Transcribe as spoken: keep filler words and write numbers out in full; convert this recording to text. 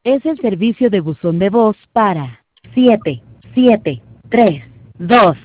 Es el servicio de buzón de voz para siete siete tres dos